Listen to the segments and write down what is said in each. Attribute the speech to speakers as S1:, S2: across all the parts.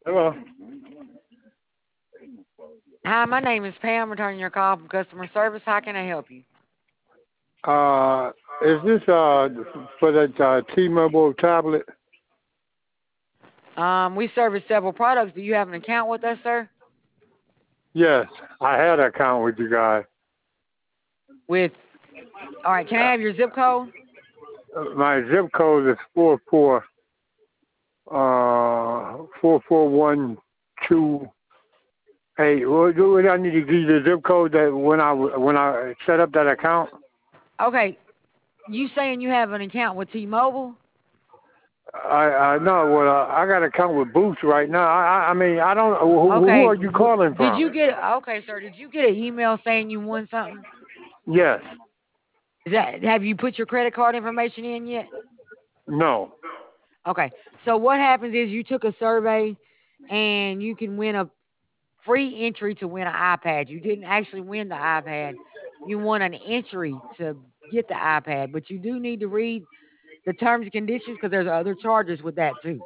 S1: Hello.
S2: Hi, my name is Pam, returning your call from customer service. How can I help you?
S1: Uh, is this for that T-Mobile tablet?
S2: We service several products. Do you have an account with us, sir?
S1: Yes, I had an account with you guys.
S2: With, all right, can I have your zip code?
S1: My zip code is 44128. Would I need to give you the zip code that when I set up that account?
S2: Okay, you saying you have an account with T-Mobile?
S1: I know. Well, I got an account with Boost right now. I mean, I don't. Who
S2: Okay,
S1: are you calling
S2: did
S1: from?
S2: you get, okay, sir, did you get an email saying you won something?
S1: Yes.
S2: Have you put your credit card information in yet?
S1: No.
S2: Okay, so what happens is you took a survey and you can win a free entry to win an iPad. You didn't actually win the iPad. You won an entry to get the iPad, but you do need to read the terms and conditions because there's other charges with that too.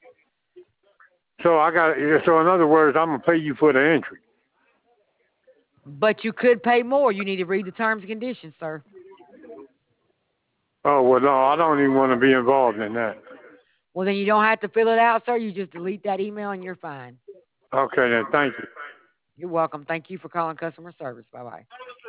S1: So I got. So in other words, I'm gonna pay you for the entry.
S2: But you could pay more. You need to read the terms and conditions, sir.
S1: Oh well, no, I don't even want to be involved in that.
S2: Well, then you don't have to fill it out, sir. You just delete that email and you're fine.
S1: Okay then, thank you.
S2: You're welcome. Thank you for calling customer service. Bye bye.